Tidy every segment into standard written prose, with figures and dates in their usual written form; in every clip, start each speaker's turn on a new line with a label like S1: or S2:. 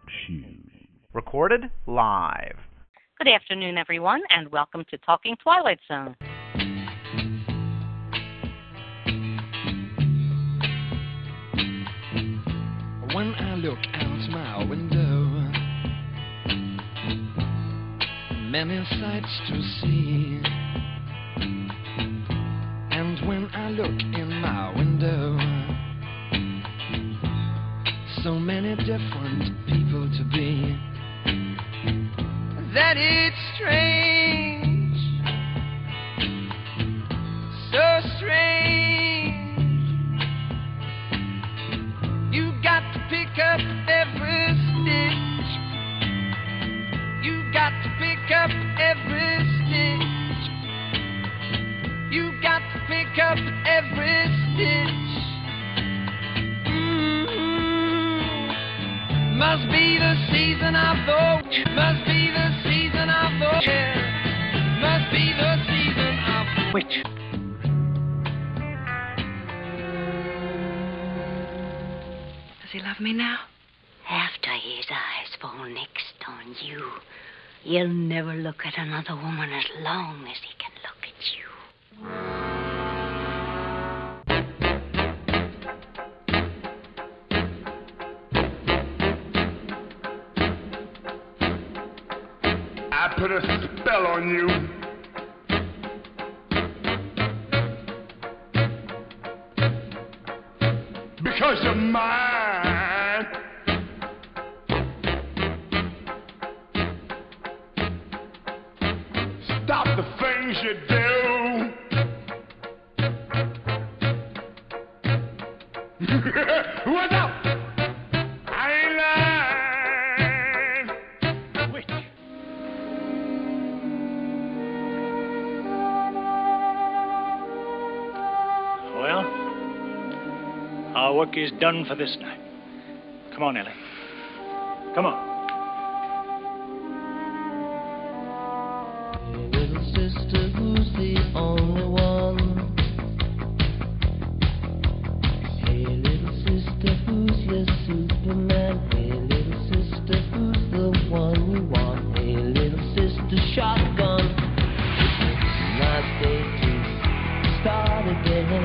S1: Shoes.
S2: Recorded live.
S3: Good afternoon, everyone, and welcome to Talking Twilight Zone.
S4: When I look out my window, many sights to see. And when I look in my window, so many different people to be, that it's strange, so strange. You got to pick up every stitch. You got to pick up every stitch. You got to pick up every stitch. Must be the season of the must be the season of the must be the season of the witch.
S5: Does he love me now?
S6: After his eyes fall next on you, he'll never look at another woman as long as he can look at you.
S7: I put a spell on you. Because you're mine. Stop the things you do. What's up? I ain't lying. Wait.
S8: Well, our work is done for this night. Come on, Ellie. Come on.
S4: Hey, little sister, who's the only one? Hey, little sister, who's your Superman? Hey, little sister, who's the one you want? Hey, little sister, shotgun. It's a nice day to start again.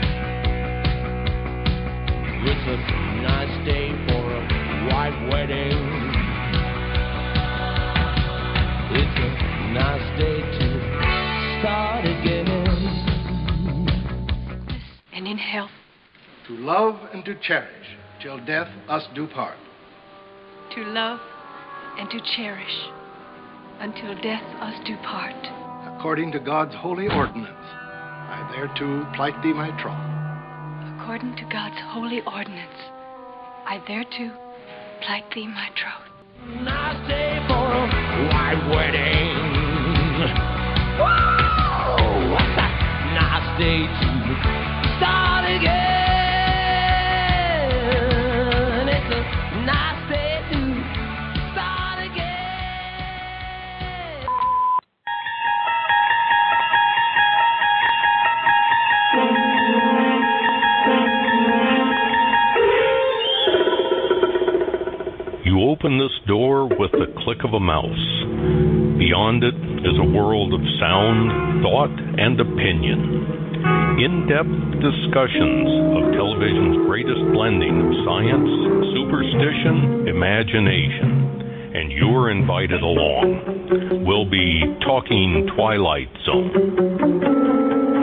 S4: It's a nice day for a white wedding. It's a nice day to start again.
S5: And in health.
S9: To love and to cherish, till death us do part.
S5: To love and to cherish until death us do part.
S9: According to God's holy ordinance, I thereto plight thee my troth.
S5: According to God's holy ordinance, I thereto plight thee my troth.
S4: Nice day for a white wedding. Whoa! Nice day to start again. It's a nice day to start again.
S1: You open this door with the click of a mouse. Beyond it is a world of sound, thought, and opinion. In-depth discussions of television's greatest blending of science, superstition, imagination. And you're invited along. We'll be talking Twilight Zone.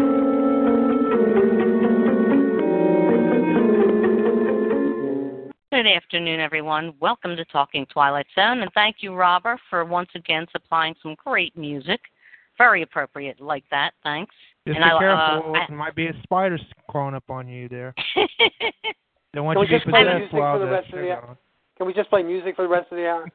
S3: Good afternoon, everyone. Welcome to Talking Twilight Zone, and thank you, Robert, for once again supplying some great music. Very appropriate like that. Thanks.
S10: Just
S3: and
S10: be careful. There might be a spider crawling up on you there. Don't want you to be possessed while the show.
S11: Can we just play music for the rest of the hour?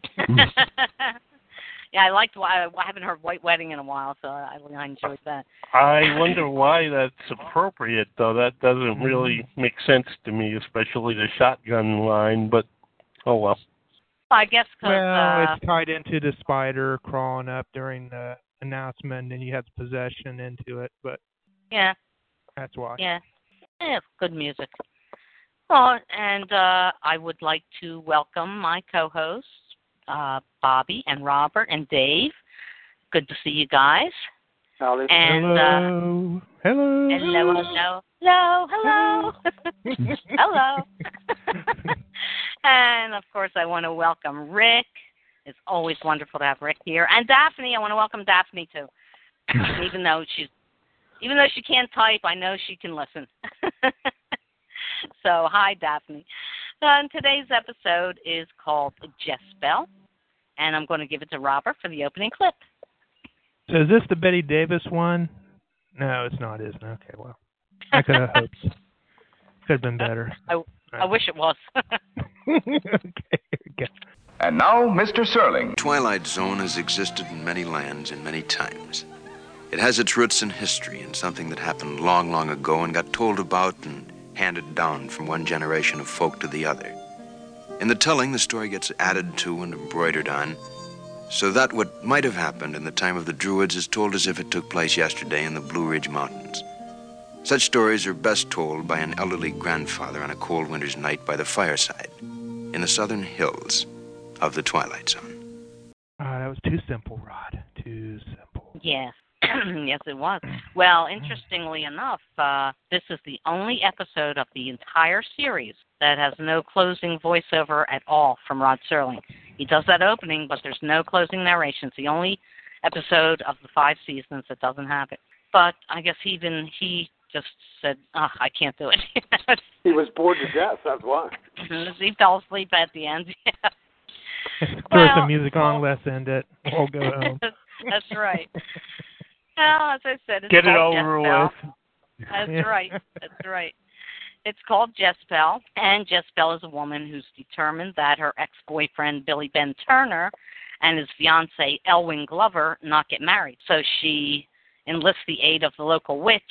S3: Yeah, I haven't heard White Wedding in a while, so I enjoyed that.
S12: I wonder why that's appropriate, though. That doesn't really make sense to me, especially the shotgun line, but oh well.
S3: I guess because...
S10: Well, it's tied into the spider crawling up during the announcement, and you had possession into it, but...
S3: Yeah.
S10: That's why.
S3: Yeah. Yeah, good music. Well, and I would like to welcome my co-hosts, Bobby and Robert and Dave. Good to see you guys.
S11: Howdy.
S3: And,
S10: hello.
S3: Hello. Hello. Hello. And, of course, I want to welcome Rick. It's always wonderful to have Rick here. And Daphne, I want to welcome Daphne, too. Even though she can't type, I know she can listen. So, hi, Daphne. And today's episode is called Jezebel, and I'm going to give it to Robert for the opening clip.
S10: So is this the Betty Davis one? No, it's not, isn't it? Okay, well, I could have hoped. Could have been better.
S3: I wish it was.
S10: Okay, here we go.
S13: And now, Mr. Serling.
S14: Twilight Zone has existed in many lands in many times. It has its roots in history, in something that happened long, long ago and got told about and handed down from one generation of folk to the other. In the telling, the story gets added to and embroidered on, so that what might have happened in the time of the Druids is told as if it took place yesterday in the Blue Ridge Mountains. Such stories are best told by an elderly grandfather on a cold winter's night by the fireside in the southern hills of the Twilight Zone.
S10: That was too simple, Rod. Too simple.
S3: Yes. Yes, it was. Well, interestingly enough, this is the only episode of the entire series that has no closing voiceover at all from Rod Serling. He does that opening, but there's no closing narration. It's the only episode of the 5 seasons that doesn't have it. But I guess he just said, I can't do it.
S11: He was bored to death, that's why.
S3: He fell asleep at the end, yeah.
S10: Throw some music on, let's end it. We'll go home.
S3: That's right. Well, as I said, it's
S12: Get it
S3: called
S12: over
S3: Jezebel.
S12: with.
S3: That's right. That's right. It's called Jezebel, and Jezebel is a woman who's determined that her ex-boyfriend, Billy Ben Turner, and his fiancé, Elwin Glover, not get married. So she enlists the aid of the local witch.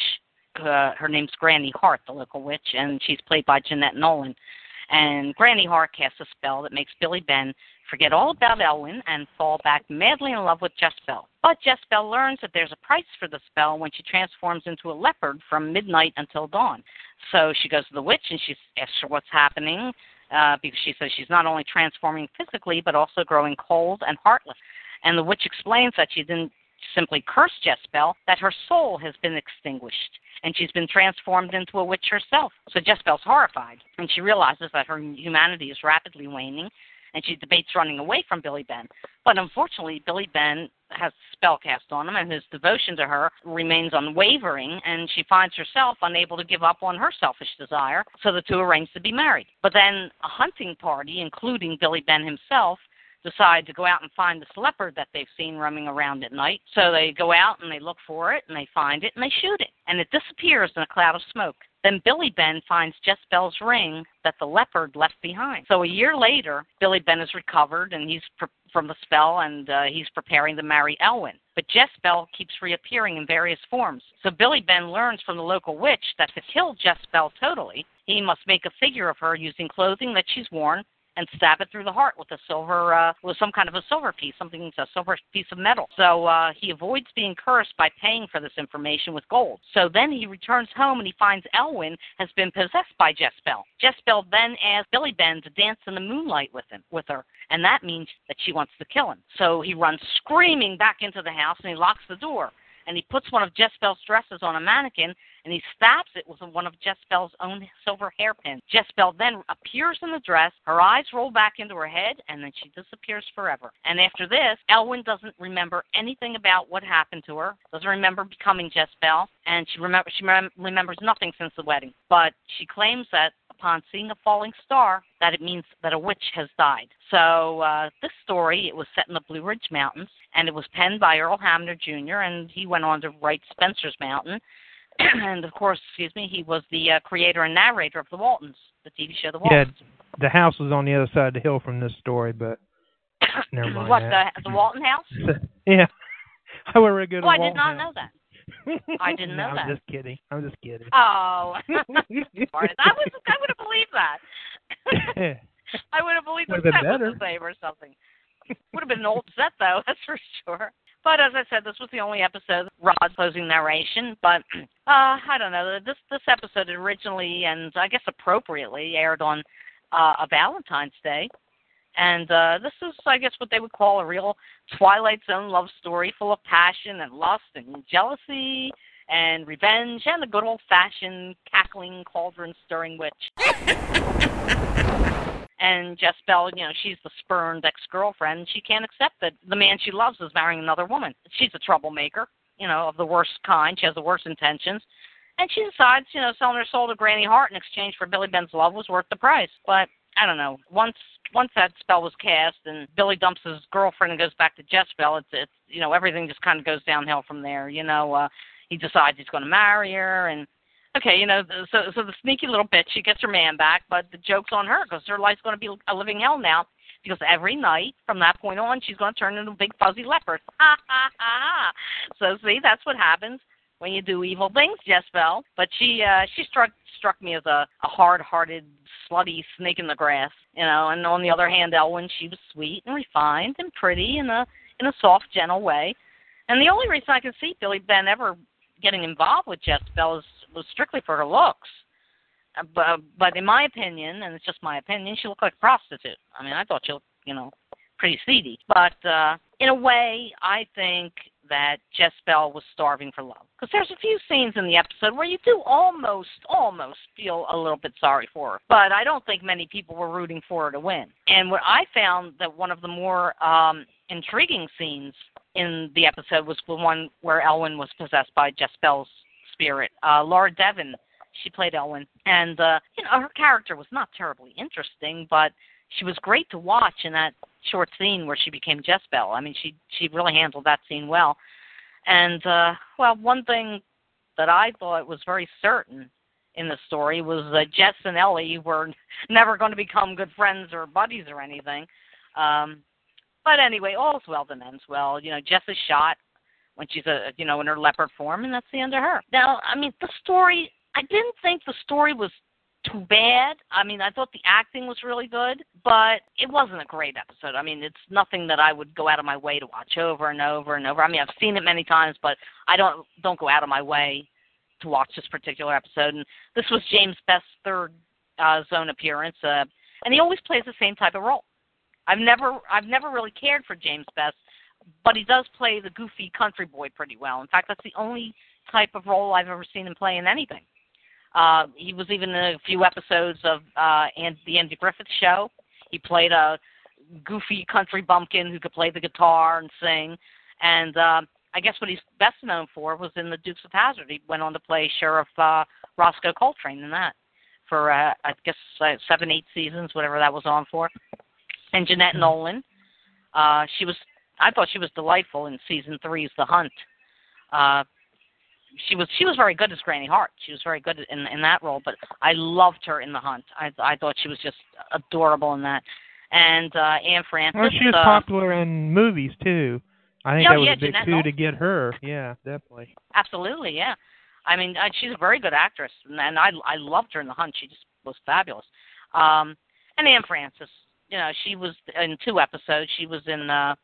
S3: Her name's Granny Hart, the local witch, and she's played by Jeanette Nolan. And Granny Hart casts a spell that makes Billy Ben forget all about Elwin and fall back madly in love with Jezebel. But Jezebel learns that there's a price for the spell when she transforms into a leopard from midnight until dawn. So she goes to the witch and she asks her what's happening because she says she's not only transforming physically but also growing cold and heartless. And the witch explains that she didn't simply curse Jezebel, that her soul has been extinguished and she's been transformed into a witch herself. So Jezebel's horrified, and she realizes that her humanity is rapidly waning, and she debates running away from Billy Ben. But unfortunately, Billy Ben has a spell cast on him, and his devotion to her remains unwavering, and she finds herself unable to give up on her selfish desire, so the two arrange to be married. But then a hunting party, including Billy Ben himself, decide to go out and find this leopard that they've seen roaming around at night. So they go out and they look for it, and they find it, and they shoot it. And it disappears in a cloud of smoke. Then Billy Ben finds Jezebel's ring that the leopard left behind. So a year later, Billy Ben is recovered, and he's from the spell, and he's preparing to marry Elwin. But Jezebel keeps reappearing in various forms. So Billy Ben learns from the local witch that to kill Jezebel totally, he must make a figure of her using clothing that she's worn and stab it through the heart with a silver, with some kind of a silver piece, a silver piece of metal. So he avoids being cursed by paying for this information with gold. So then he returns home and he finds Elwin has been possessed by Jezebel. Jezebel then asks Billy Ben to dance in the moonlight with her, and that means that she wants to kill him. So he runs screaming back into the house and he locks the door. And he puts one of Jezebel's dresses on a mannequin, and he stabs it with one of Jezebel's own silver hairpins. Jezebel then appears in the dress, her eyes roll back into her head, and then she disappears forever. And after this, Elwin doesn't remember anything about what happened to her, doesn't remember becoming Jezebel, and she remembers nothing since the wedding. But she claims that upon seeing a falling star, that it means that a witch has died. So this story, it was set in the Blue Ridge Mountains, and it was penned by Earl Hamner Jr., and he went on to write Spencer's Mountain. And, of course, he was the creator and narrator of The Waltons, the TV show The Waltons.
S10: Yeah, the house was on the other side of the hill from this story, but never mind.
S3: What, the Walton house?
S10: Yeah. I would go to
S3: I did not know that. I didn't know that.
S10: I'm just kidding.
S3: Oh. I would have believed that. I would have believed the set was the same or something. Would have been an old set, though, that's for sure. But as I said, this was the only episode, Rod's closing narration. But I don't know. This episode originally, and I guess appropriately, aired on a Valentine's Day. And this is, I guess, what they would call a real Twilight Zone love story full of passion and lust and jealousy and revenge and the good old-fashioned cackling, cauldron-stirring witch. And Jezebel, she's the spurned ex-girlfriend. She can't accept that the man she loves is marrying another woman. She's a troublemaker, of the worst kind. She has the worst intentions. And she decides, selling her soul to Granny Hart in exchange for Billy Ben's love was worth the price. But I don't know. Once that spell was cast and Billy dumps his girlfriend and goes back to Jezebel, it's everything just kind of goes downhill from there. He decides he's going to marry her, and okay, so the sneaky little bitch, she gets her man back, but the joke's on her because her life's going to be a living hell now because every night from that point on, she's going to turn into a big fuzzy leopard. Ha, ha, ha. So, see, that's what happens when you do evil things, Jezebel. But she struck me as a hard-hearted, slutty snake in the grass, and on the other hand, Elwyn, she was sweet and refined and pretty in a soft, gentle way. And the only reason I can see Billy Ben ever getting involved with Jezebel was strictly for her looks. But in my opinion, and it's just my opinion, she looked like a prostitute. I mean, I thought she looked, pretty seedy. But in a way, I think that Jezebel was starving for love. Because there's a few scenes in the episode where you do almost feel a little bit sorry for her. But I don't think many people were rooting for her to win. And what I found that one of the more intriguing scenes in the episode was the one where Elwyn was possessed by Jezebel's spirit. Laura Devon, she played Elwyn, and her character was not terribly interesting, but she was great to watch in that short scene where she became Jezebel. I mean, she really handled that scene well. And one thing that I thought was very certain in the story was that Jess and Ellie were never going to become good friends or buddies or anything. But anyway, all's well that ends well. Jess is shot when she's in her leopard form, and that's the end of her. Now, I mean, the story, I didn't think the story was too bad. I mean, I thought the acting was really good, but it wasn't a great episode. I mean, it's nothing that I would go out of my way to watch over and over and over. I mean, I've seen it many times, but I don't go out of my way to watch this particular episode. And this was James Best's third Zone appearance, and he always plays the same type of role. I've never really cared for James Best, but he does play the goofy country boy pretty well. In fact, that's the only type of role I've ever seen him play in anything. He was even in a few episodes of the Andy Griffith Show. He played a goofy country bumpkin who could play the guitar and sing. And I guess what he's best known for was in the Dukes of Hazzard. He went on to play Sheriff Roscoe Coltrane in that for, I guess, 7-8 seasons, whatever that was on for. And Jeanette Nolan, I thought she was delightful in season 3's The Hunt. She was very good as Granny Hart. She was very good in that role, but I loved her in The Hunt. I thought she was just adorable in that. And Anne Francis.
S10: Well, she was popular in movies too. I think that was a big coup to get her. Yeah, definitely.
S3: Absolutely, yeah. I mean, she's a very good actress, and I loved her in The Hunt. She just was fabulous. And Anne Francis. She was in 2 episodes. She was in,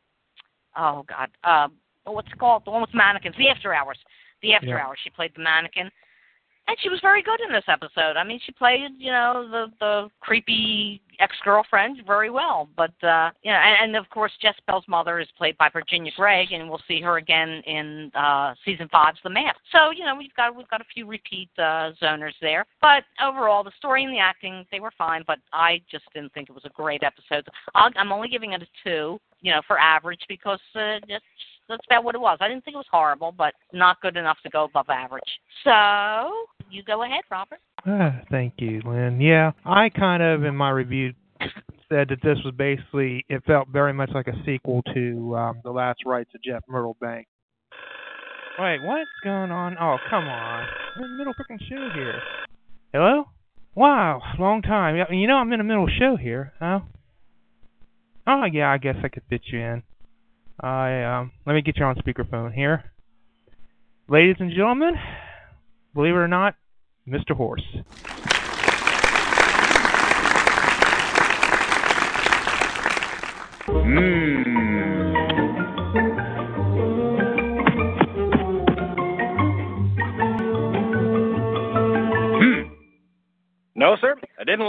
S3: what's it called? The one with mannequins, The After Hours. The After Hours. She played the mannequin. And she was very good in this episode. I mean, she played, the creepy ex-girlfriend very well. But, and of course, Jezebel's mother is played by Virginia Gregg, and we'll see her again in season 5's The Mask. So, we've got a few repeat zoners there. But overall, the story and the acting, they were fine, but I just didn't think it was a great episode. I'm only giving it a 2, for average, because that's about what it was. I didn't think it was horrible, but not good enough to go above average. So, you go ahead, Robert.
S10: Thank you, Lynn. Yeah, I kind of, in my review, said that this was basically, it felt very much like a sequel to The Last Rites of Jeff Myrtle Bank. Wait, what's going on? Oh, come on. We're in the middle of freaking show here. Hello? Wow, long time. I'm in the middle of the show here, huh? Oh, yeah, I guess I could fit you in. Let me get you on speakerphone here. Ladies and gentlemen, believe it or not, Mr. Horse.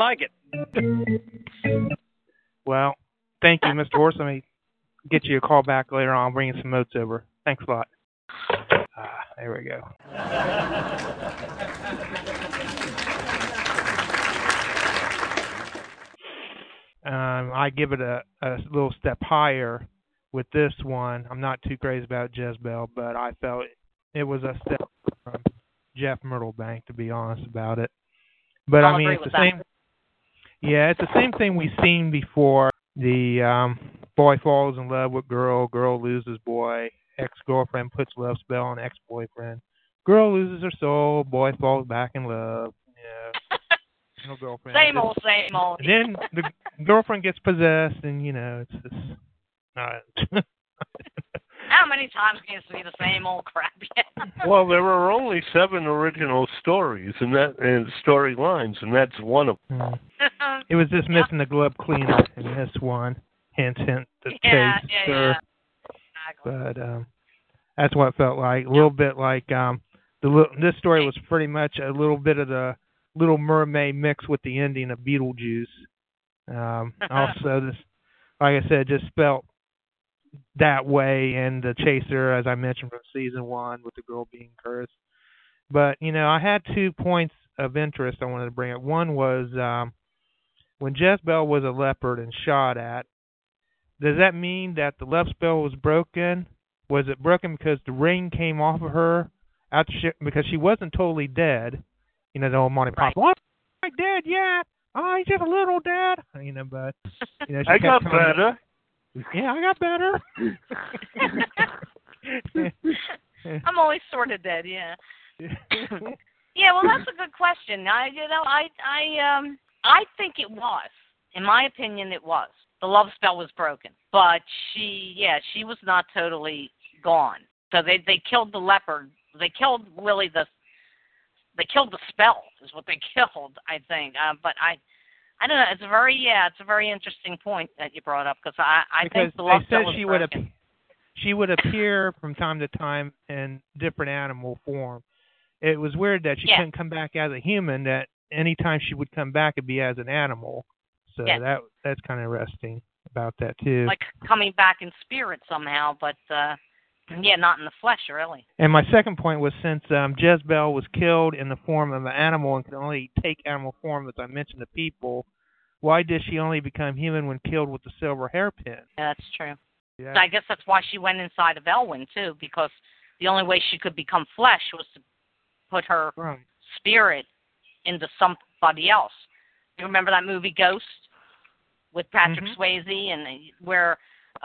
S8: like it.
S10: Well, thank you, Mr. Horse. Let me get you a call back later on. I'll bring you some notes over. Thanks a lot. There we go. I give it a little step higher with this one. I'm not too crazy about Jezebel, but I felt it was a step from Jeff Myrtlebank, to be honest about it. But I mean, it's the same. Yeah, it's the same thing we've seen before. The boy falls in love with girl, girl loses boy, ex-girlfriend puts love spell on ex-boyfriend, girl loses her soul, boy falls back in love. Yeah. No girlfriend.
S3: Same old, same old.
S10: Then the girlfriend gets possessed, and it's just
S3: How many times can you see the same old crap?
S12: Well, there were only 7 original stories and storylines, and that's one of them.
S10: It was just missing the glove cleaner in this one. Hint, hint. The taste, sir. Exactly. But that's what it felt like. A little bit like this story was pretty much a little bit of the Little Mermaid mixed with the ending of Beetlejuice. Also, this, like I said, just felt that way, and the chaser, as I mentioned from season 1, with the girl being cursed. But I had 2 points of interest I wanted to bring up. One was when Jezebel was a leopard and shot at. Does that mean that the love spell was broken? Was it broken because the ring came off of her because she wasn't totally dead? The old Monty Python. Well, I'm not dead yet. Oh, he's just a little dead. But she
S12: I got better.
S10: Yeah, I got better.
S3: I'm always sort of dead. Yeah. Yeah. Well, that's a good question. I think it was. In my opinion, it was. The love spell was broken, but she was not totally gone. So they killed the leopard. They killed really They killed the spell, is what they killed, I think. But I don't know. It's a very interesting point that you brought up, because I think the love spell was broken. She would appear from time to time in different animal form. It was weird that she couldn't come back as a human. That any time she would come back, it'd be as an animal. So that's kind of interesting about that too. Like coming back in spirit somehow, but. Not in the flesh, really. And my second point was, since Jezebel was killed in the form of an animal and could only take animal form, as I mentioned to people, why did she only become human when killed with the silver hairpin? Yeah, that's true. Yeah. So I guess that's why she went inside of Elwyn, too, because the only way she could become flesh was to put her spirit into somebody else. You remember that movie Ghost with Patrick Swayze, and where...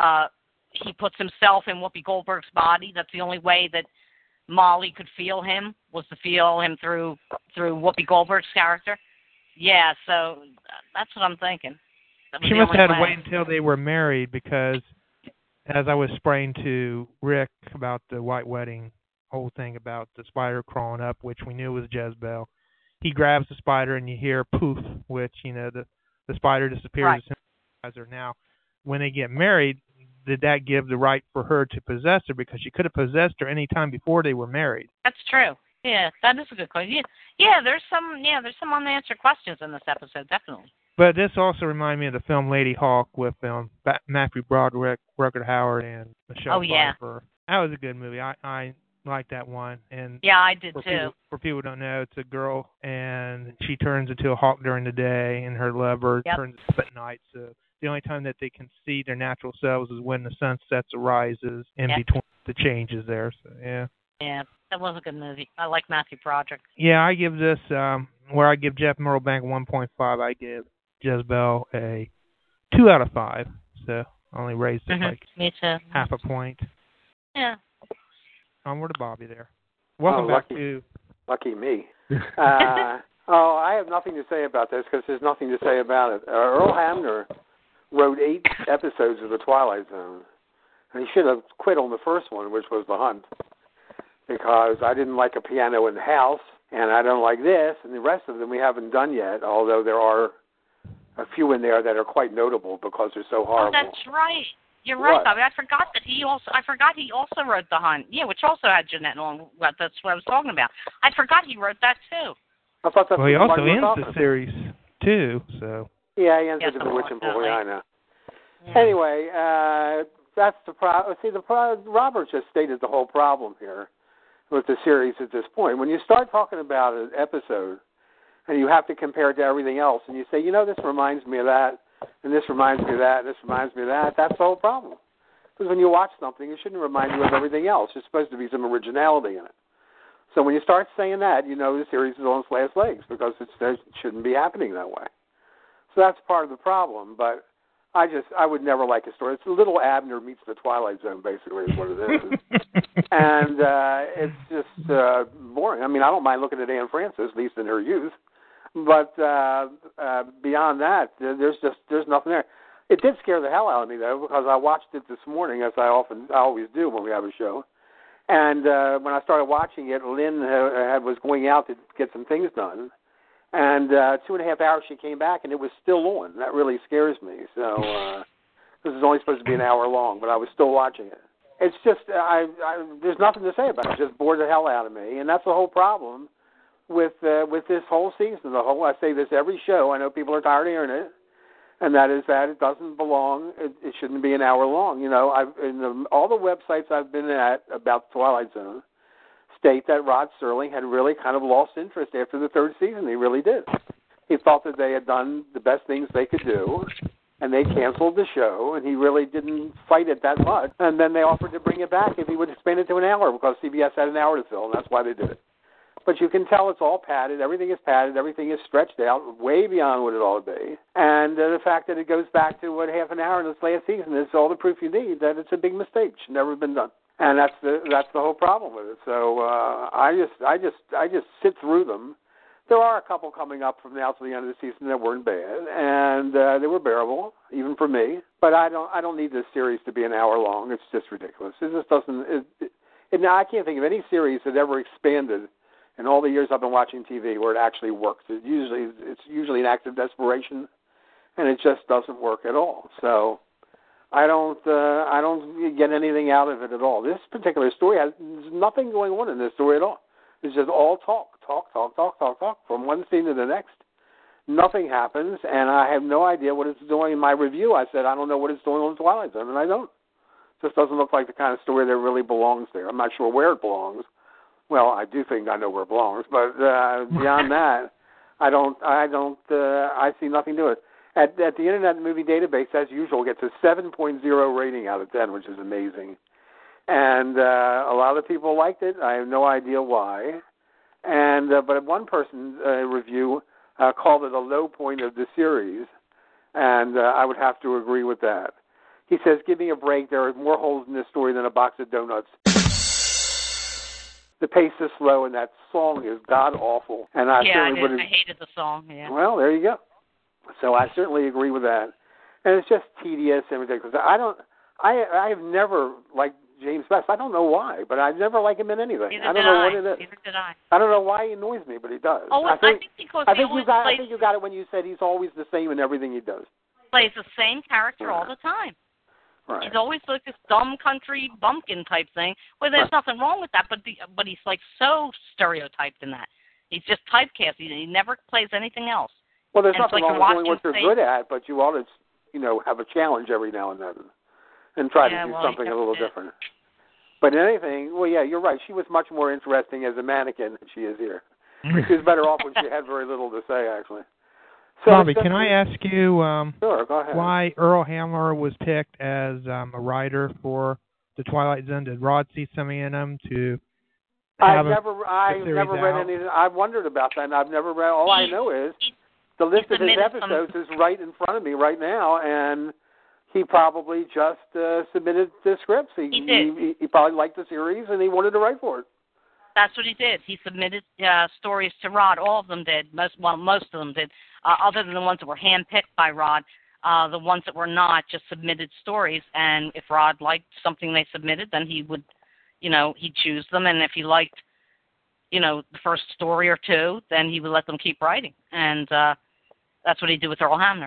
S3: he puts himself in Whoopi Goldberg's body. That's the only way that Molly could feel him, was to feel him through Whoopi Goldberg's character. Yeah, so that's what I'm thinking. She must have had to wait until they were married, because as I was spraying to Rick about the White Wedding, whole thing about the spider crawling up, which we knew was Jezebel, he grabs the spider and you hear poof, which, the spider disappears as her. Now, when they get married, did that give the right for her to possess her? Because she could have possessed her any time before they were married. That's true. Yeah, that is a good question. Yeah, there's some unanswered questions in this episode, definitely. But this also reminded me of the film Lady Hawk with Matthew Broderick, Rutger Hauer, and Michelle Pfeiffer. That was a good movie. I liked that one. And I did too. For people who don't know, it's a girl, and she turns into a hawk during the day, and her lover turns up at night. So the only time that they can see their natural selves is when the sun sets or rises in between the changes there. So, yeah. Yeah, that was a good movie. I like Matthew Broderick. Yeah, I give this, where I give Jeff Myrtlebank 1.5, I give Jezebel a 2 out of 5. So I only raised it Me too. Half a point. Yeah. Onward to Bobby there. Welcome back to...
S11: Lucky me. I have nothing to say about this, because there's nothing to say about it. Earl Hamner wrote 8 episodes of The Twilight Zone. And he should have quit on the first one, which was The Hunt, because I didn't like A Piano in the House, and I don't like this, and the rest of them we haven't done yet, although there are a few in there that are quite notable because they're so horrible. Oh, that's right. You're right, Bobby. I forgot he also wrote The Hunt. Yeah, which also had Jeanette Long. That's what I was talking about. I forgot he wrote that too.
S10: I thought he also ends the series too. So.
S11: Yeah, he ends up as a witch and boy. I know. Yeah. Anyway, that's the problem. See, Robert just stated the whole problem here with the series at this point. When you start talking about an episode and you have to compare it to everything else, and you say, this reminds me of that, and this reminds me of that, and this reminds me of that, that's the whole problem. Because when you watch something, it shouldn't remind you of everything else. There's supposed to be some originality in it. So when you start saying that, the series is on its last legs because it shouldn't be happening that way. So that's part of the problem. But I would never like a story. It's a little Abner meets the Twilight Zone, basically, is what it is. And it's just boring. I mean, I don't mind looking at Anne Francis, at least in her youth. But beyond that, there's nothing there. It did scare the hell out of me, though, because I watched it this morning, as I always do when we have a show. And when I started watching it, Lynn was going out to get some things done. And 2.5 hours she came back, and it was still on. That really scares me. So this is only supposed to be an hour long, but I was still watching it. It's just, there's nothing to say about it. It just bored the hell out of me. And that's the whole problem with this whole season. I say this every show. I know people are tired of hearing it. And that is that it doesn't belong. It shouldn't be an hour long. All the websites I've been at about Twilight Zone state that Rod Serling had really kind of lost interest after the third season. He really did. He thought that they had done the best things they could do, and they canceled the show, and he really didn't fight it that much. And then they offered to bring it back if he would expand it to an hour because CBS had an hour to fill, and that's why they did it. But you can tell it's all padded. Everything is padded. Everything is stretched out way beyond what it ought to be. And the fact that it goes back to half an hour in this last season is all the proof you need that it's a big mistake. It should never have been done. And that's the whole problem with it. So I just sit through them. There are a couple coming up from now to the end of the season that weren't bad, and they were bearable even for me. But I don't need this series to be an hour long. It's just ridiculous. It just doesn't. Now I can't think of any series that ever expanded in all the years I've been watching TV where it actually works. It's usually an act of desperation, and it just doesn't work at all. So I don't get anything out of it at all. This particular story there's nothing going on in this story at all. It's just all talk from one scene to the next. Nothing happens, and I have no idea what it's doing. In my review, I said I don't know what it's doing on Twilight Zone, and I don't. It just doesn't look like the kind of story that really belongs there. I'm not sure where it belongs. Well, I do think I know where it belongs, but beyond that, I see nothing to it. At the Internet Movie Database, as usual, gets a 7.0 rating out of 10, which is amazing. And a lot of people liked it. I have no idea why. And but one person review called it a low point of the series, and I would have to agree with that. He says, "Give me a break. There are more holes in this story than a box of donuts." The pace is slow, and that song is god-awful. And I
S3: hated the song, yeah.
S11: Well, there you go. So I certainly agree with that. And it's just tedious and ridiculous. I have never liked James Best. I don't know why, but I never like him in anything. I don't know what it is.
S3: Neither did I.
S11: I don't know why he annoys me, but he does.
S3: Oh, I think because
S11: I think you got it when you said he's always the same in everything he does.
S3: Plays the same character all the time.
S11: Right.
S3: He's always like this dumb country bumpkin type thing. Well, there's nothing wrong with that, but he's like so stereotyped in that. He's just typecast. He never plays anything else.
S11: Well, there's nothing wrong with doing what you're good at, but you ought to, have a challenge every now and then and try to do something a little different. But in anything, well, yeah, you're right. She was much more interesting as a mannequin than she is here. She was better off when she had very little to say, actually. So
S10: Bobby, can I ask you
S11: sure, go ahead.
S10: Why Earl Hamler was picked as a writer for The Twilight Zone? Did Rod see something in him to have
S11: I've never read anything. I've wondered about that, and I've never read. All I know is the list of his episodes is right in front of me right now, and he probably just submitted the scripts. He probably liked the series, and he wanted to write for it.
S3: That's what he did. He submitted stories to Rod. All of them did. Most of them did. Other than the ones that were handpicked by Rod, the ones that were not just submitted stories. And if Rod liked something they submitted, then he would, he'd choose them. And if he liked, the first story or two, then he would let them keep writing. And that's what he did with Earl Hamner.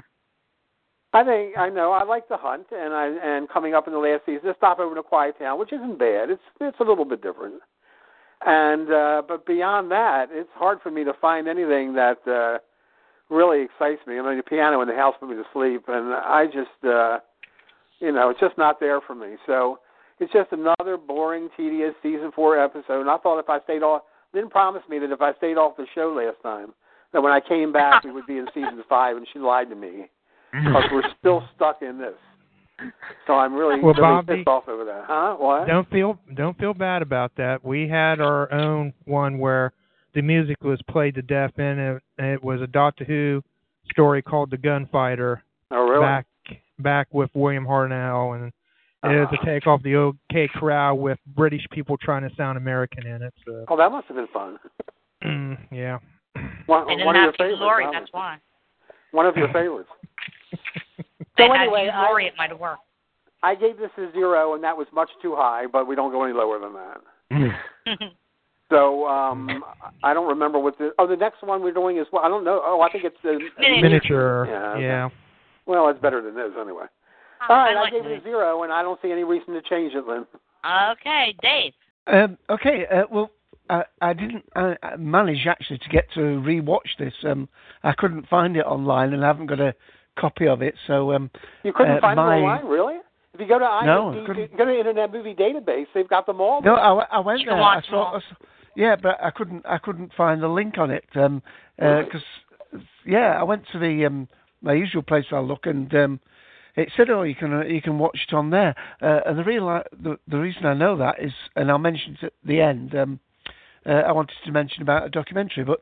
S11: I like The Hunt, and coming up in the last season, to Stop Over in a Quiet Town, which isn't bad. It's a little bit different. And but beyond that, it's hard for me to find anything that really excites me. I mean, the piano in the house put me to sleep, and I just, it's just not there for me. So it's just another boring, tedious season 4 episode. And I thought if I stayed off, Lynn promised me that if I stayed off the show last time, that when I came back we would be in season 5, and she lied to me because we're still stuck in this. So I'm really
S10: Bobby,
S11: pissed off over that. Huh? What?
S10: Don't feel bad about that. We had our own one where the music was played to death in it, and it was a Doctor Who story called The Gunfighter.
S11: Oh, really?
S10: Back with William Hartnell, and it was a take off the OK Corral with British people trying to sound American in it. So.
S11: Oh, that must have been fun.
S10: Yeah.
S11: One of your favorites.
S3: Glory, that's why.
S11: One of your favorites.
S3: So
S11: anyway,
S3: Glory, it might have worked.
S11: I gave this a 0, and that was much too high, but we don't go any lower than that. So I don't remember what the next one we're doing is what I don't know. Oh, I think it's the
S10: miniature.
S11: Yeah. Well, it's better than this anyway. All right, I gave it a 0, and I don't see any reason to change it, Lynn.
S3: Okay, Dave.
S15: Well, I didn't manage actually to get to rewatch this. I couldn't find it online, and I haven't got a copy of it. So
S11: you couldn't find it online, really? If you go to IMDb, go to Internet Movie Database, they've got them all.
S15: No, I went there. I saw. Yeah, but I couldn't find the link on it because I went to the my usual place I look, and it said, "Oh, you can watch it on there." And the reason I know that is, and I'll mention it at the end. I wanted to mention about a documentary, but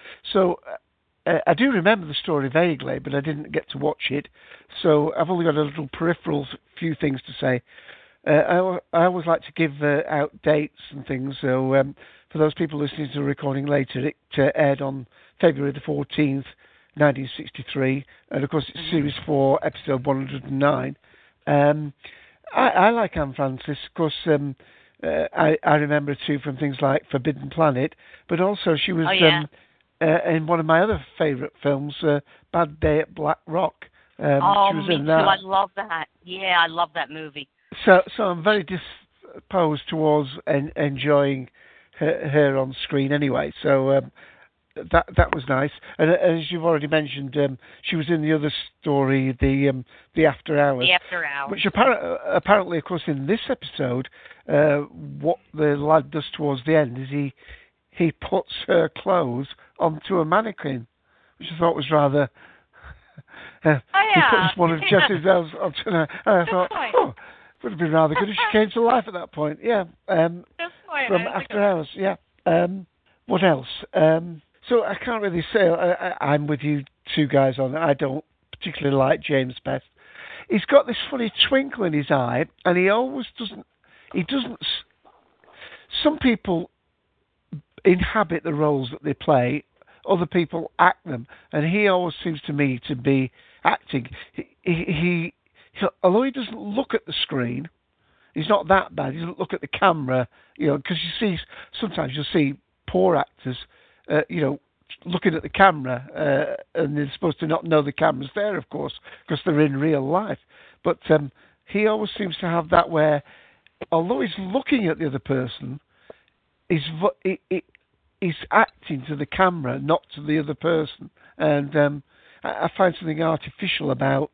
S15: I do remember the story vaguely, but I didn't get to watch it, so I've only got a little peripheral few things to say. I always like to give out dates and things, so for those people listening to the recording later, it aired on February the 14th, 1963, and of course it's Series 4, Episode 109. I like Anne Francis, of course. I remember her too from things like Forbidden Planet, but also she was in one of my other favourite films, Bad Day at Black Rock. She was
S3: me
S15: in
S3: too.
S15: that.
S3: I love that. Yeah, I love that movie.
S15: So I'm very disposed towards enjoying her on screen anyway. So that was nice. And as you've already mentioned, she was in the other story, the After Hours.
S3: The After Hours.
S15: Which apparently, of course, in this episode, what the lad does towards the end is he puts her clothes onto a mannequin, which I thought was rather. He puts one of Jessie's elves onto her, and I thought, it would have been rather good if she came to life at that point. Yeah. From After Hours. Yeah. What else? So I can't really say. I'm with you two guys on it. I don't particularly like James Best. He's got this funny twinkle in his eye, and he always doesn't. He doesn't. Some people inhabit the roles that they play. Other people act them, and he always seems to me to be acting. He although he doesn't look at the screen, he's not that bad. He doesn't look at the camera, because you see sometimes you'll see poor actors, looking at the camera, and they're supposed to not know the camera's there, of course, because they're in real life. But he always seems to have that where, although he's looking at the other person, he's acting to the camera, not to the other person. And I find something artificial about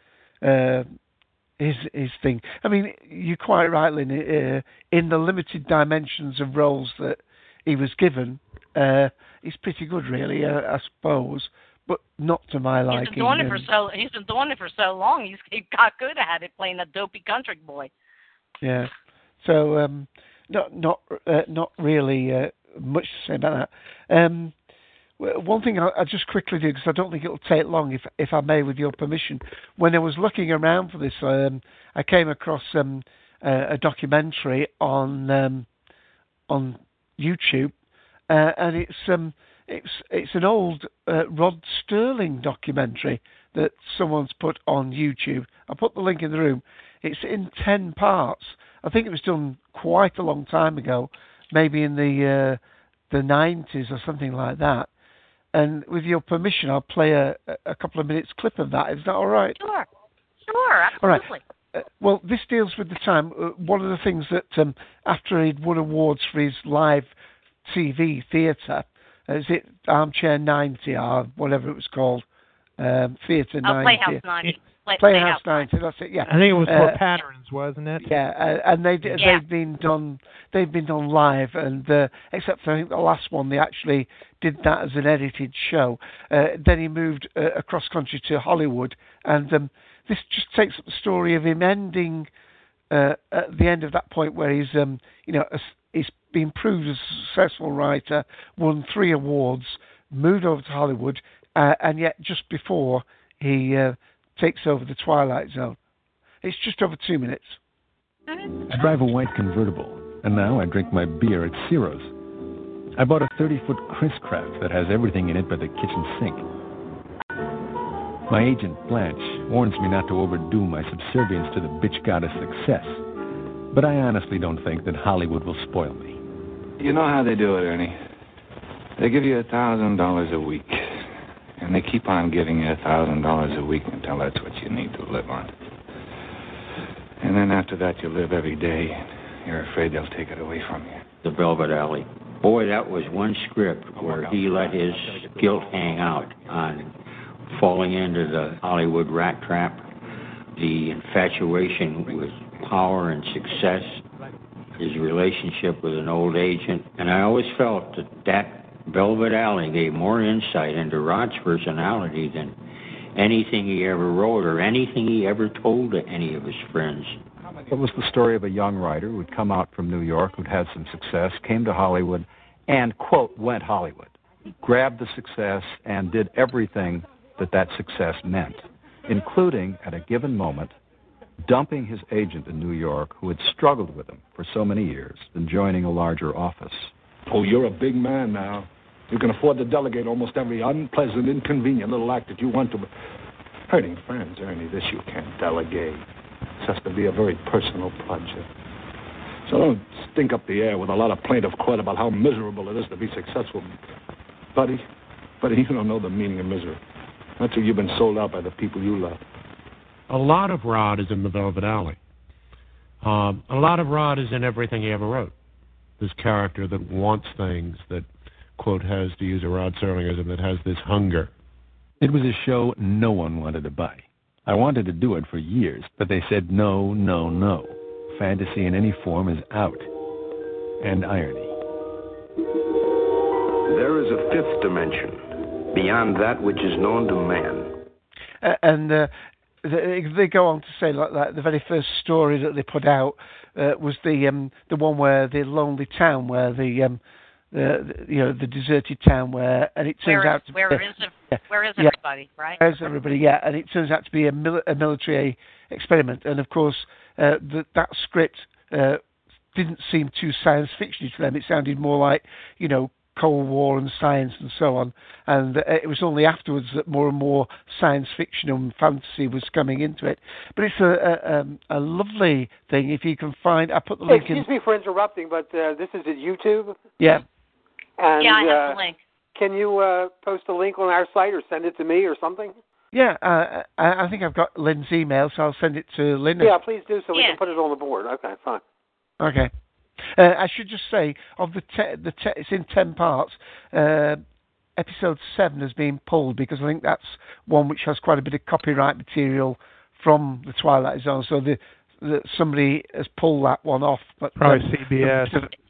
S15: his thing. I mean, you're quite right, Lynn. In the limited dimensions of roles that he was given, he's pretty good, really, I suppose, but not to my liking.
S3: He's been doing it for so long. He got good at it, playing a dopey country boy.
S15: Yeah. So not really much to say about that. One thing I'll just quickly do, because I don't think it'll take long, if I may, with your permission. When I was looking around for this, I came across a documentary on YouTube, and it's an old Rod Sterling documentary that someone's put on YouTube. I'll put the link in the room. It's in 10 parts. I think it was done quite a long time ago, maybe in the 90s or something like that. And with your permission, I'll play a couple of minutes clip of that. Is that all right?
S3: Sure, absolutely.
S15: All right. Well, this deals with the time. One of the things that after he'd won awards for his live TV theatre, is it Armchair 90 or whatever it was called? Theatre 90.
S3: Playhouse 90.
S15: Playhouse 90. That's it. Yeah.
S10: I think it was for Patterns, wasn't it?
S15: Yeah, and they've been done. They've been done live, and except for I think the last one, they actually did that as an edited show. Then he moved across country to Hollywood, and this just takes up the story of him ending at the end of that point where he's he's been proved as a successful writer, won 3 awards, moved over to Hollywood, and yet just before he takes over the Twilight Zone. It's just over 2 minutes.
S16: I drive a white convertible, and now I drink my beer at Ciro's. I bought a 30-foot Chris Craft that has everything in it but the kitchen sink. My agent, Blanche, warns me not to overdo my subservience to the bitch goddess success. But I honestly don't think that Hollywood will spoil me.
S17: You know how they do it, Ernie. They give you $1,000 a week. And they keep on giving you $1,000 a week until that's what you need to live on. And then after that, you live every day. You're afraid they'll take it away from you.
S18: The Velvet Alley. Boy, that was one script where he let his guilt hang out on falling into the Hollywood rat trap, the infatuation with power and success, his relationship with an old agent. And I always felt that Velvet Alley gave more insight into Rod's personality than anything he ever wrote or anything he ever told to any of his friends.
S19: It was the story of a young writer who'd come out from New York, who'd had some success, came to Hollywood, and, quote, went Hollywood. Grabbed the success and did everything that success meant, including, at a given moment, dumping his agent in New York, who had struggled with him for so many years, and joining a larger office.
S20: Oh, you're a big man now. You can afford to delegate almost every unpleasant, inconvenient little act that you want to. Hurting friends, Ernie, this you can't delegate. This has to be a very personal project. So don't stink up the air with a lot of plaintive quote about how miserable it is to be successful. Buddy, you don't know the meaning of misery. Not till you've been sold out by the people you love.
S21: A lot of Rod is in the Velvet Alley. A lot of Rod is in everything he ever wrote. This character that wants things, that, quote, has, to use a Rod Serlingism, that has this hunger.
S16: It was a show no one wanted to buy. I wanted to do it for years, but they said no, no, no. Fantasy in any form is out. And irony.
S14: There is a fifth dimension, beyond that which is known to man.
S15: And they go on to say like that the very first story that they put out was the one where the lonely town, where the deserted town, where, and it turns out to
S3: where is everybody, right?
S15: Where's everybody? Yeah, and it turns out to be a military experiment, and of course that script didn't seem too science fiction to them. It sounded more like Cold War and science and so on, and it was only afterwards that more and more science fiction and fantasy was coming into it. But it's a lovely thing if you can find. I put the link in.
S11: Excuse me for interrupting, but this is at YouTube.
S15: Yeah.
S11: And,
S3: I have the link.
S11: Can you post a link on our site or send it to me or something?
S15: Yeah, I think I've got Lynn's email, so I'll send it to Lynn.
S11: Yeah, please do so we can put it on the board. Okay, fine.
S15: Okay. I should just say, of it's in 10 parts. Episode 7 has been pulled because I think that's one which has quite a bit of copyright material from the Twilight Zone. So somebody has pulled that one off. But
S10: probably CBS.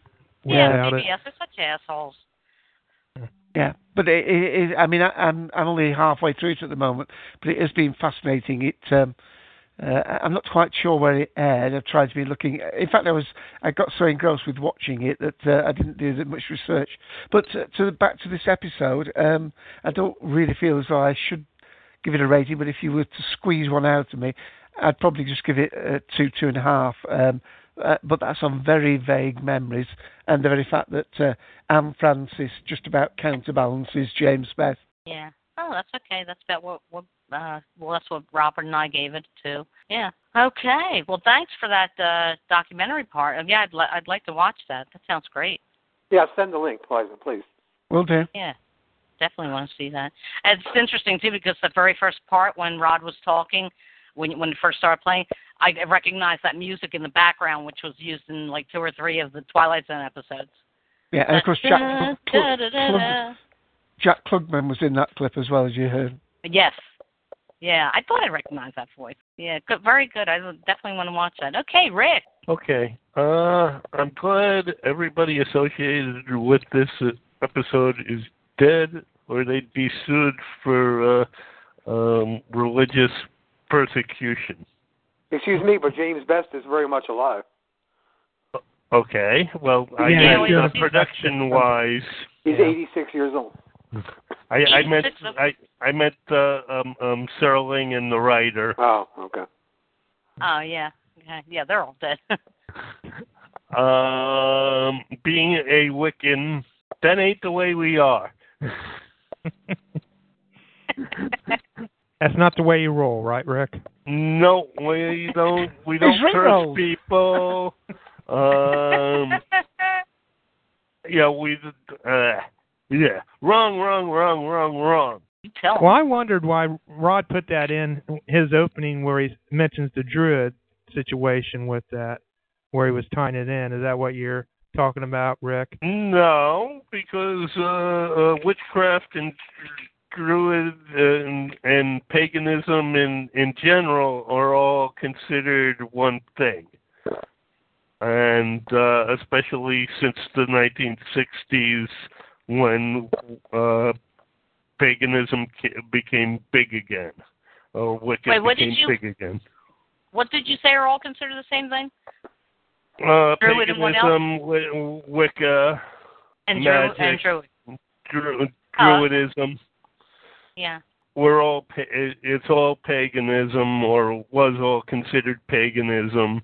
S3: CBS are such assholes.
S15: Yeah, but I'm only halfway through it at the moment, but it has been fascinating. I'm not quite sure where it aired. I've tried to be looking. In fact, I got so engrossed with watching it that I didn't do that much research. But back to this episode, I don't really feel as though I should give it a rating. But if you were to squeeze one out of me, I'd probably just give it 2.5. But that's on very vague memories, and the very fact that Anne Francis just about counterbalances James Best.
S3: Yeah. Oh, that's okay. That's about what that's what Robert and I gave it too. Yeah. Okay. Well, thanks for that documentary part. Yeah, I'd like to watch that. That sounds great.
S11: Yeah, send the link, please.
S15: Will do.
S3: Yeah. Definitely want to see that. And it's interesting too because the very first part when Rod was talking, when it first started playing, I recognized that music in the background, which was used in like 2 or 3 of the Twilight Zone episodes.
S15: Yeah, and of course Jack Klugman was in that clip as well, as you heard.
S3: Yes. Yeah, I thought I recognized that voice. Yeah, good, very good. I definitely want to watch that. Okay, Rick.
S12: Okay. I'm glad everybody associated with this episode is dead, or they'd be sued for religious persecution.
S11: Excuse me, but James Best is very much alive.
S12: Okay. Well, I meant production-wise.
S11: He's 86 years old.
S12: I meant Serling and the writer.
S11: Oh, okay.
S3: Oh, yeah. Yeah, they're all dead.
S12: Being a Wiccan, that ain't the way we are.
S10: That's not the way you roll, right, Rick?
S12: No, we don't curse people. Wrong.
S10: Well, I wondered why Rod put that in his opening where he mentions the Druid situation with that, where he was tying it in. Is that what you're talking about, Rick?
S12: No, because witchcraft and Druid and paganism in general are all considered one thing. And especially since the 1960s when paganism became big again, or Wicca became big again.
S3: What did you say are all considered the same thing?
S12: Druid paganism, Wicca,
S3: and
S12: magic, Druidism.
S3: Yeah.
S12: We're all it's all paganism, or was all considered paganism.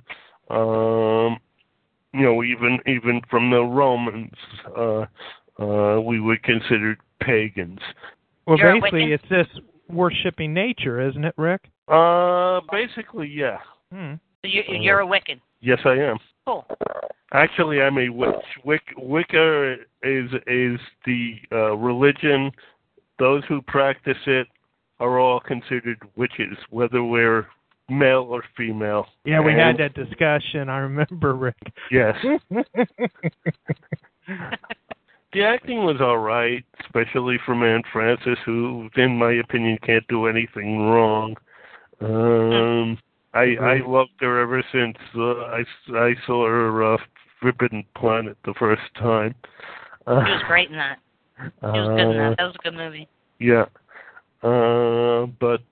S12: Even from the Romans, we were considered pagans.
S10: Well, basically, it's this worshipping nature, isn't it, Rick?
S12: Basically, yeah.
S3: So you're a Wiccan?
S12: Yes, I am.
S3: Cool.
S12: Actually, I'm a witch. Wicca is the religion. Those who practice it are all considered witches, whether we're male or female.
S10: Yeah, we had that discussion. I remember, Rick.
S12: Yes. The acting was all right, especially from Anne Francis, who, in my opinion, can't do anything wrong. I loved her ever since I saw her Forbidden Planet the first time.
S3: She was great in that. She was good in that. That was a good movie.
S12: Yeah. But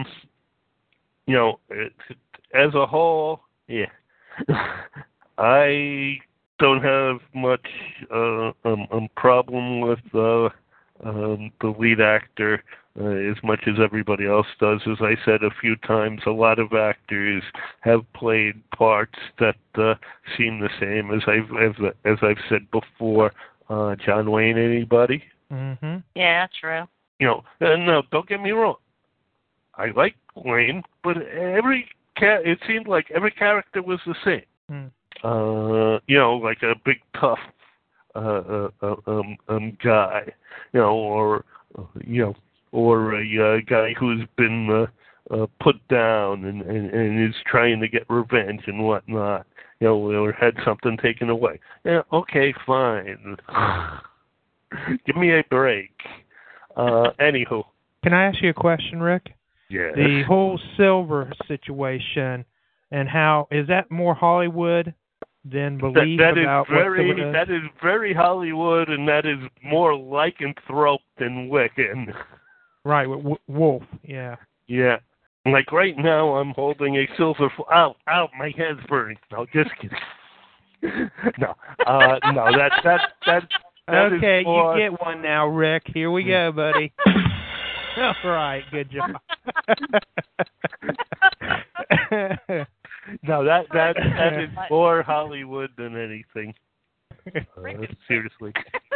S12: as a whole, yeah. I don't have much problem with the lead actor as much as everybody else does. As I said a few times, a lot of actors have played parts that seem the same. As I've said before, John Wayne, anybody?
S10: Mm-hmm.
S3: Yeah, true.
S12: No, don't get me wrong. I like Wayne, but it seemed like every character was the same. Like a big tough guy, or a guy who's been put down and is trying to get revenge and whatnot, or had something taken away. Yeah, okay, fine. Give me a break. Anywho.
S10: Can I ask you a question, Rick?
S12: Yeah.
S10: The whole Silver situation, and how is that more Hollywood than belief about
S12: that is very Hollywood, and that is more lycanthrope than Wiccan.
S10: Right, Wolf. Yeah.
S12: Yeah. Like right now, I'm holding a silver. Ow! My head's burning. No, just kidding. No, that
S10: okay,
S12: is more...
S10: you get one now, Rick. Here we go, buddy. All right, good job.
S12: No, that is more Hollywood than anything. Seriously.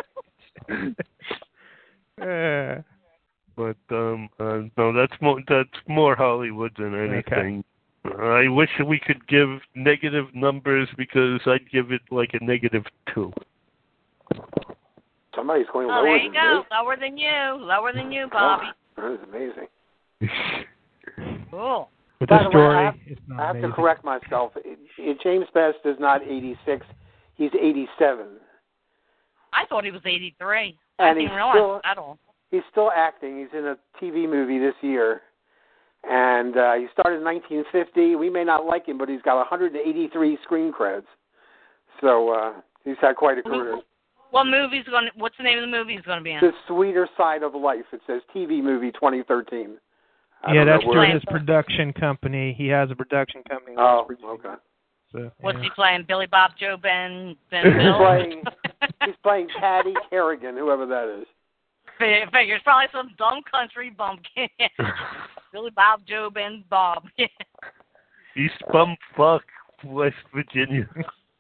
S12: But no, that's more Hollywood than anything. Okay. I wish we could give negative numbers, because I'd give it like a -2.
S11: Somebody's going lower
S3: there you go. Lower than you, Bobby.
S11: That is amazing.
S3: Cool.
S10: With
S11: By
S10: the
S11: the
S10: story,
S11: way,
S10: it's not
S11: I have
S10: amazing.
S11: to correct myself. James Best is not 86. He's 87.
S3: I thought he was 83.
S11: And
S3: I didn't realize at all.
S11: He's still acting. He's in a TV movie this year. And he started in 1950. We may not like him, but he's got 183 screen credits. So he's had quite a career.
S3: What's the name of the movie he's going to be in?
S11: The Sweeter Side of Life. It says TV movie 2013.
S10: Yeah, that's through his production company. He has a production company.
S11: Oh, okay.
S10: So,
S3: What's he playing? Billy Bob Joe Ben Bill?
S11: He's playing Paddy Kerrigan, whoever that is.
S3: Figures probably some dumb country bumpkin. Billy Bob Joe Ben Bob.
S12: East Bumfuck, West Virginia.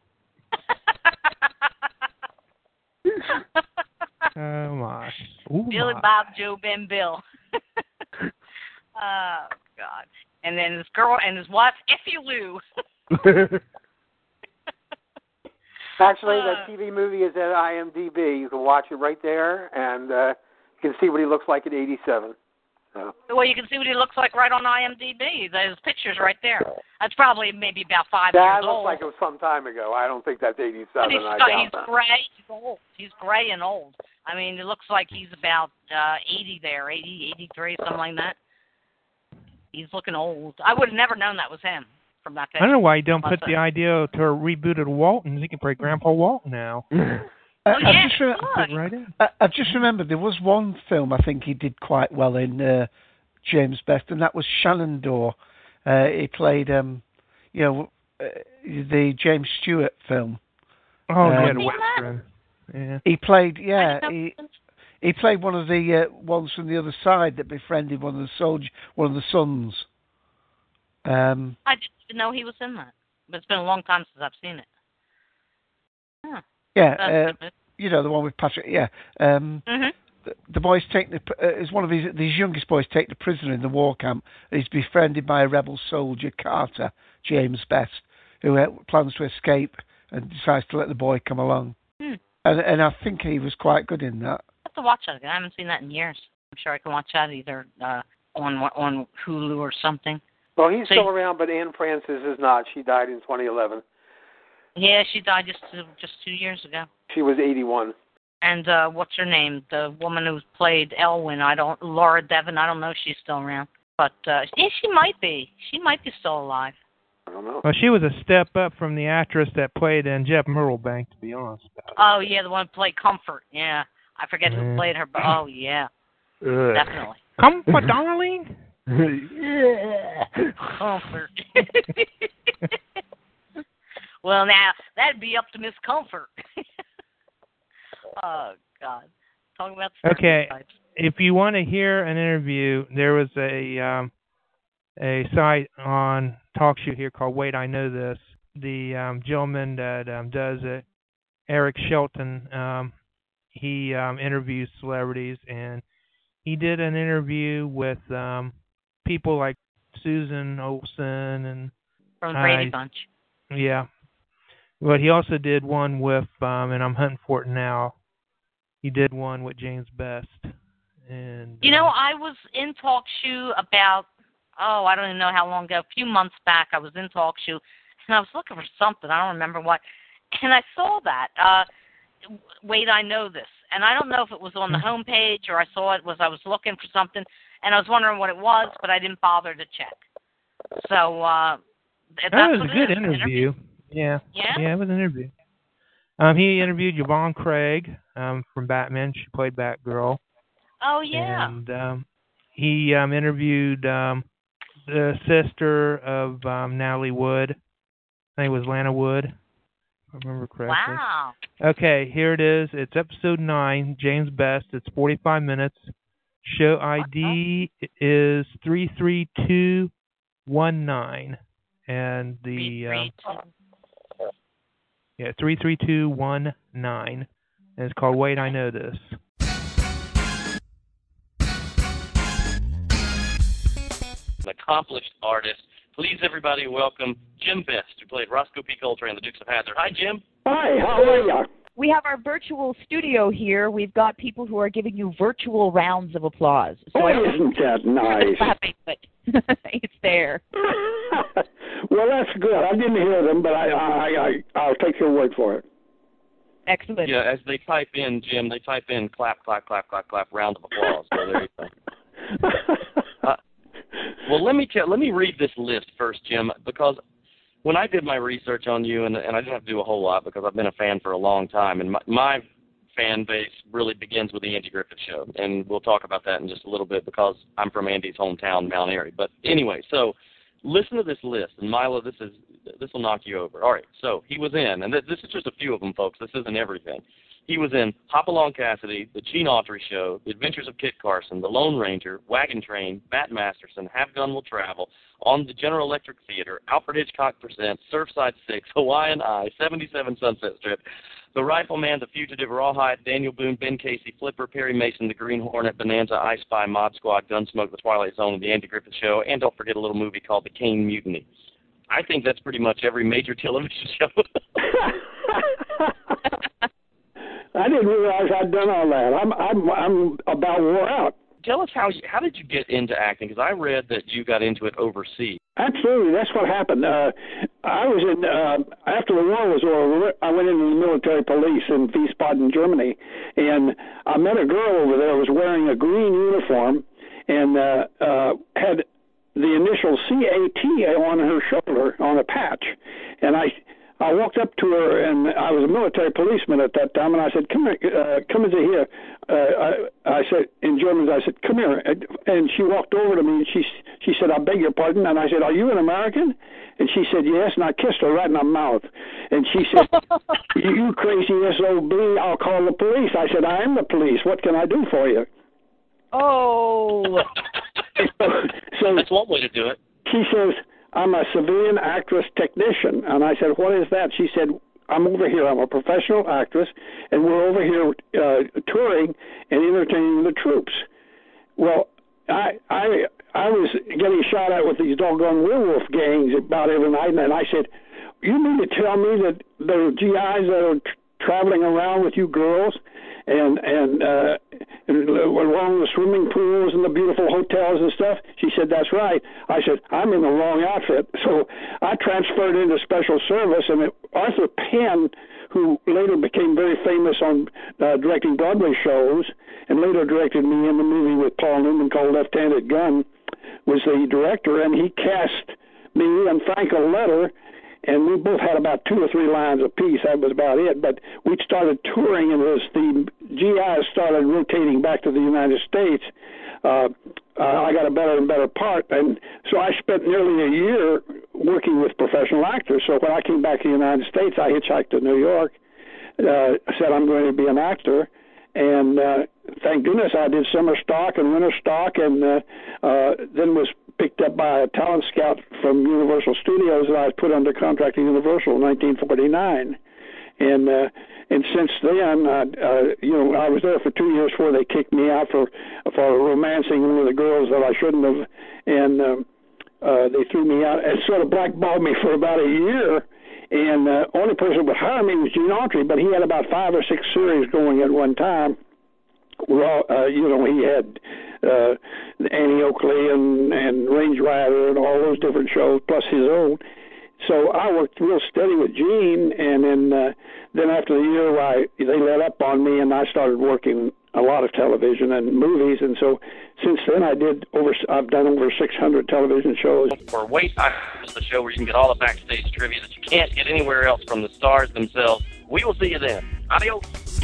S10: Oh my. Ooh,
S3: Billy
S10: my.
S3: Bob Joe Ben Bill. Oh God. And then his girl and his wife, Effie Lou.
S11: Actually, that TV movie is at IMDb. You can watch it right there, and you can see what he looks like at 87. So.
S3: Well, you can see what he looks like right on IMDb. There's pictures right there. That's probably maybe about 5
S11: that
S3: years
S11: looks
S3: old.
S11: like it was some time ago. I don't think that's 87.
S3: But he's
S11: that.
S3: gray. He's old. He's gray and old. I mean, it looks like he's about 80 there, 80, 83, something like that. He's looking old. I would have never known that was him from that picture.
S10: I don't know why you don't put the idea to a reboot of Waltons. He can play Grandpa Walton now.
S15: I've just remembered there was one film I think he did quite well in, James Best, and that was Shenandoah. He played, the James Stewart film.
S10: Oh, yeah, the Western. Yeah.
S15: He played, he played one of the ones from the other side that befriended one of the sons.
S3: I didn't even know he was in that, but it's been a long time since I've seen it. Huh.
S15: Yeah, the one with Patrick. Yeah, the boys take is one of these youngest boys take the prisoner in the war camp. He's befriended by a rebel soldier, Carter James Best, who plans to escape and decides to let the boy come along. And I think he was quite good in that.
S3: I have to watch that again. I haven't seen that in years. I'm sure I can watch that either on Hulu or something.
S11: Well, he's still around, but Anne Francis is not. She died in 2011.
S3: Yeah, she died just 2 years ago.
S11: She was 81.
S3: And what's her name? The woman who played Elwyn. Laura Devon. I don't know if she's still around, but she might be. She might be still alive.
S11: I don't know.
S10: Well, she was a step up from the actress that played in Jeff Myrtlebank, to be honest.
S3: Oh yeah, the one who played Comfort. Yeah, I forget who played her, but oh yeah, definitely.
S10: Comfort, darling.
S3: Yeah, Comfort. Well, now that'd be up to Miss Comfort. Oh God, talking about stereotypes.
S10: If you want to hear an interview, there was a site on TalkShoe here called Wait, I Know This. The gentleman that does it, Eric Shelton, he interviews celebrities, and he did an interview with people like Susan Olsen and
S3: from Brady Bunch.
S10: Yeah. But he also did one with, and I'm hunting for it now, he did one with James Best. And
S3: I was in TalkShoe about, I don't even know how long ago, a few months back. I was in TalkShoe, and I was looking for something. I don't remember what. And I saw that. Wait, I Know This. And I don't know if it was on the homepage or I saw it I was looking for something, and I was wondering what it was, but I didn't bother to check. So
S10: that was a good interview. Yeah, it was an interview. He interviewed Yvonne Craig from Batman. She played Batgirl.
S3: Oh, yeah.
S10: And he interviewed the sister of Natalie Wood. I think it was Lana Wood, if I remember correctly.
S3: Wow.
S10: Okay, here it is. It's episode 9, James Best. It's 45 minutes. Show ID is 33219. And the... 33219. And it's called Wait, I Know This.
S2: An accomplished artist. Please, everybody, welcome Jim Best, who played Roscoe P. Coltrane in The Dukes of Hazzard. Hi, Jim.
S22: Hi, how are you? We have our virtual studio here. We've got people who are giving you virtual rounds of applause. So isn't that nice? Clapping, but it's there. Well, that's good. I didn't hear them, but I'll take your word for it. Excellent.
S2: Yeah, as they type in, Jim, they type in clap, clap, clap, clap, clap, round of applause. So there you go. Well, let me read this list first, Jim, because when I did my research on you, and I didn't have to do a whole lot because I've been a fan for a long time, and my fan base really begins with the Andy Griffith Show, and we'll talk about that in just a little bit because I'm from Andy's hometown, Mount Airy. But anyway, so listen to this list, and Milo, this will knock you over. All right, so he was in, and this is just a few of them, folks. This isn't everything. He was in Hopalong Cassidy, The Gene Autry Show, The Adventures of Kit Carson, The Lone Ranger, Wagon Train, Bat Masterson, Have Gun Will Travel, On the General Electric Theater, Alfred Hitchcock Presents, Surfside 6, Hawaiian Eye, 77 Sunset Strip, The Rifleman, The Fugitive, Rawhide, Daniel Boone, Ben Casey, Flipper, Perry Mason, The Green Hornet, Bonanza, I Spy, Mod Squad, Gunsmoke, The Twilight Zone, The Andy Griffith Show, and don't forget a little movie called The Kane Mutiny. I think that's pretty much every major television show.
S6: I didn't realize I'd done all that. I'm about wore out.
S2: Tell us how did you get into acting? Because I read that you got into it overseas.
S6: Absolutely, that's what happened. I was in after the war was over. I went into the military police in Wiesbaden, Germany, and I met a girl over there who was wearing a green uniform and had the initial CAT on her shoulder on a patch, and I walked up to her, and I was a military policeman at that time, and I said, "Come here, come into here." I said in German, I said, "Come here," and she walked over to me, and she said, "I beg your pardon," and I said, "Are you an American?" And she said, "Yes," and I kissed her right in the mouth, and she said, "You crazy SOB, I'll call the police." I said, "I am the police. What can I do for you?"
S22: Oh.
S2: So that's one way to do it.
S6: She says, "I'm a civilian actress technician." And I said, "What is that?" She said, "I'm over here. I'm a professional actress, and we're over here touring and entertaining the troops." Well, I was getting shot at with these doggone werewolf gangs about every night, and I said, "You mean to tell me that there are GIs that are traveling around with you girls and along the swimming pools and the beautiful hotels and stuff?" She said, "That's right." I said, "I'm in the wrong outfit." So I transferred into special service, and Arthur Penn, who later became very famous on directing Broadway shows and later directed me in the movie with Paul Newman called Left-Handed Gun, was the director, and he cast me and Frank O'Letter, and we both had about 2 or 3 lines apiece. That was about it. But we started touring, and as the GIs started rotating back to the United States, I got a better and better part. And so I spent nearly a year working with professional actors. So when I came back to the United States, I hitchhiked to New York, said I'm going to be an actor. And thank goodness I did summer stock and winter stock, and then was picked up by a talent scout from Universal Studios, and I was put under contract to Universal in 1949. And since then, I was there for 2 years before they kicked me out for romancing one of the girls that I shouldn't have, and they threw me out and sort of blackballed me for about a year. And the only person who would hire me was Gene Autry, but he had about 5 or 6 series going at one time. Well, he had Annie Oakley and Range Rider and all those different shows, plus his own. So I worked real steady with Gene, and then after the year, they let up on me, and I started working a lot of television and movies. And so since then, I've done over 600 television shows.
S2: For Wait Time is the show where you can get all the backstage trivia that you can't get anywhere else from the stars themselves. We will see you then. Adios.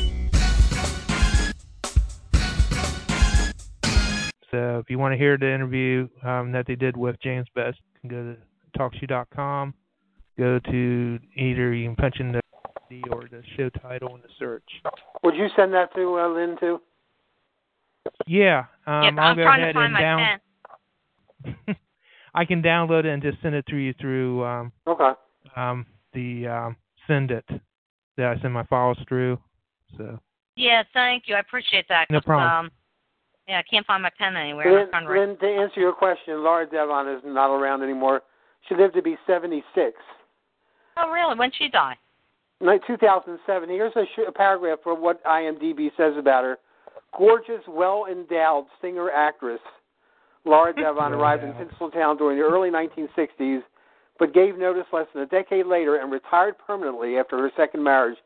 S10: So if you want to hear the interview that they did with James Best, you can go to TalkShoe.com. Go to either you can punch in the or the show title in the search.
S11: Would you send that to Lynn too?
S10: Yeah.
S3: I'm
S10: I'll go
S3: trying
S10: ahead
S3: to find
S10: and
S3: my pen.
S10: I can download it and just send it to you through the send it that I send my files through. So.
S3: Yeah, thank you. I appreciate that.
S10: No problem.
S3: Yeah, I can't find my pen anywhere.
S11: Lynn, to answer your question, Laura Devon is not around anymore. She lived to be 76.
S3: Oh, really? When'd she die?
S11: 2007. Here's a paragraph for what IMDb says about her. Gorgeous, well-endowed singer-actress Laura Devon arrived in Tinseltown during the early 1960s, but gave notice less than a decade later and retired permanently after her second marriage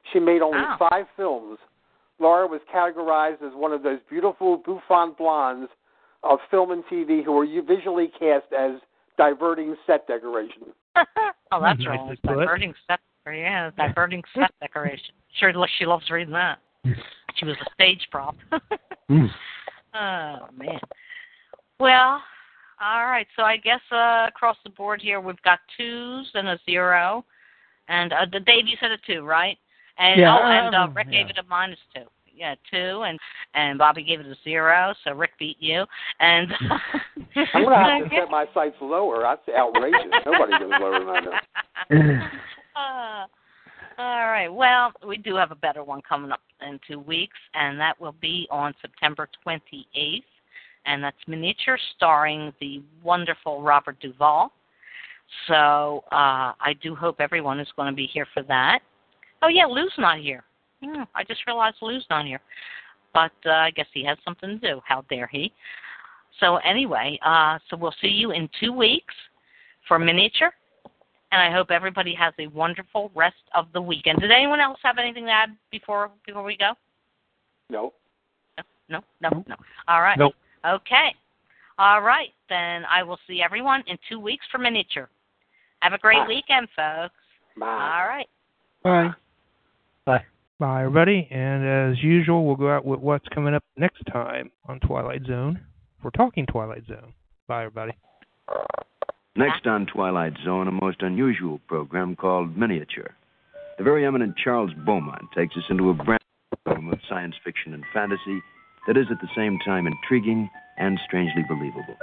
S11: She made only 5 films. Laura was categorized as one of those beautiful bouffant blondes of film and TV who were visually cast as diverting set decoration.
S3: Oh, that's right. Diverting set decoration. Sure, she loves reading that. She was a stage prop. Oh, man. Well, all right. So I guess across the board here we've got 2s and a 0. And Dave, you said a 2, right? And Rick gave it a -2. Yeah, 2, and Bobby gave it a 0, so Rick beat you. And
S11: I'm going to have to set my sights lower. That's outrageous. Nobody goes lower than I do.
S3: All right. Well, we do have a better one coming up in 2 weeks, and that will be on September 28th, and that's Miniature, starring the wonderful Robert Duvall. So I do hope everyone is going to be here for that. Oh, yeah, Lou's not here. I just realized Lou's not here. But I guess he has something to do. How dare he? So anyway, so we'll see you in 2 weeks for Miniature. And I hope everybody has a wonderful rest of the weekend. Did anyone else have anything to add before we go?
S11: No.
S3: No. All right.
S10: Nope.
S3: Okay. All right. Then I will see everyone in 2 weeks for Miniature. Have a great weekend, folks.
S11: Bye.
S3: All right.
S15: Bye.
S10: Bye. Bye, everybody. And as usual, we'll go out with what's coming up next time on Twilight Zone. We're talking Twilight Zone. Bye, everybody.
S14: Next on Twilight Zone, a most unusual program called Miniature. The very eminent Charles Beaumont takes us into a brand new realm of science fiction and fantasy that is at the same time intriguing and strangely believable.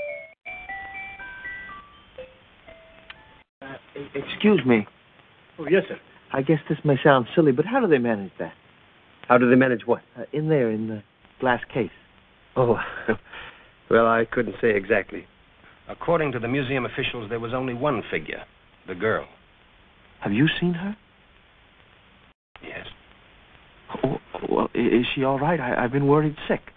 S7: Excuse me.
S9: Oh, yes, sir.
S7: I guess this may sound silly, but how do they manage that?
S9: How do they manage what?
S7: In there, in the glass case.
S9: Oh, well, I couldn't say exactly. According to the museum officials, there was only one figure, the girl.
S7: Have you seen her?
S9: Yes.
S7: Oh, well, is she all right? I've been worried sick.